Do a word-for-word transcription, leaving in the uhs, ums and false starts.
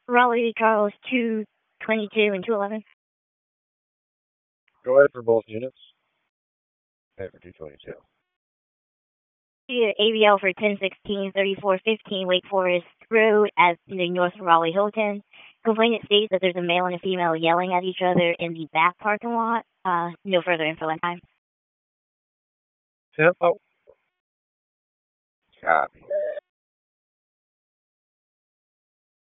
Raleigh Charles two twenty-two and two eleven. Go ahead for both units. Okay, for two twenty-two. A B L for ten sixteen thirty-four fifteen Wake Forest Road as the North Raleigh Hilton. Complainant states that there's a male and a female yelling at each other in the back parking lot. Uh, no further info at time. Tempo. Copy.